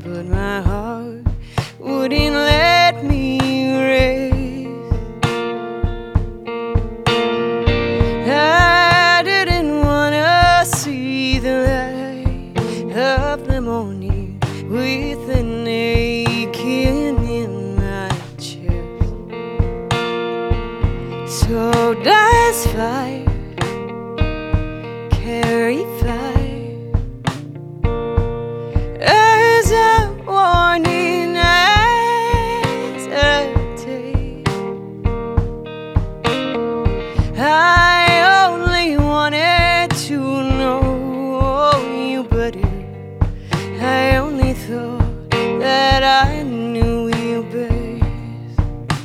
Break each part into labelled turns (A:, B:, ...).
A: but my heart wouldn't let me rest. I didn't wanna see the light of the morning with an aching in my chest. So does fire carry fire as a warning, as a tale? I only wanted to know you better. I only thought that I knew you best.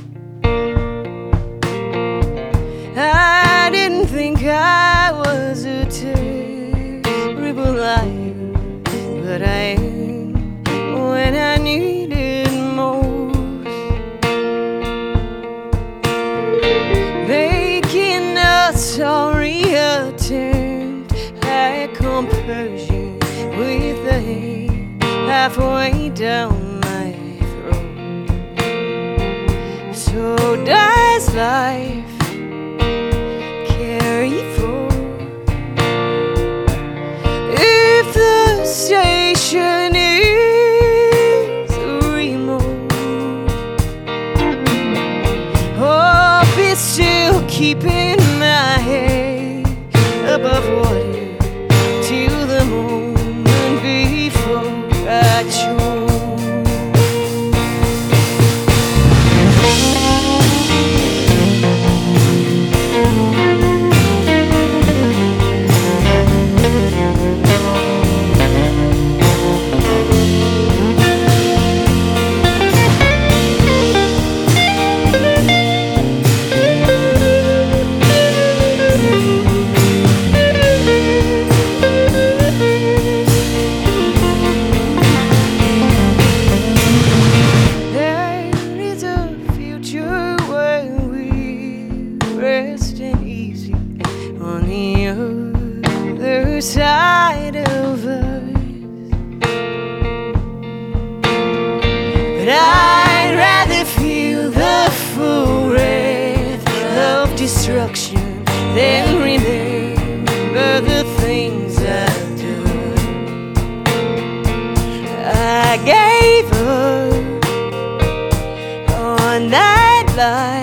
A: I didn't think I was a terrible liar, but I am when I needed most. Making a sorry attempt at compersion with a hand halfway down my throat. So does life carry forth if the station is remote? Hope is still keeping my head above water till the moment before I choose. Resting easy on the other side of us, but I'd rather feel the full wrath of destruction than remember the things I've done. I gave up on that life